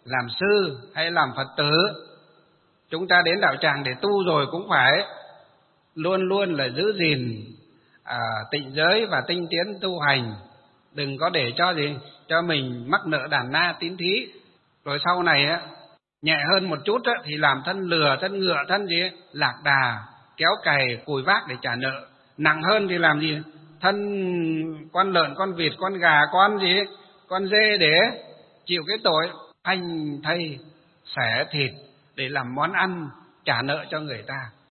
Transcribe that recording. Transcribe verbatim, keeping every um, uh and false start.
làm sư hay làm Phật tử, chúng ta đến đạo tràng để tu rồi cũng phải luôn luôn là giữ gìn à, tịnh giới và tinh tiến tu hành, đừng có để cho gì cho mình mắc nợ đàn na tín thí. Rồi sau này á, nhẹ hơn một chút á, thì làm thân lừa, thân ngựa, thân gì lạc đà, kéo cày, cùi vác để trả nợ. Nặng hơn thì làm gì? Thân con lợn, con vịt, con gà, con gì, con dê để chịu cái tội phanh thây xẻ thịt để làm món ăn trả nợ cho người ta.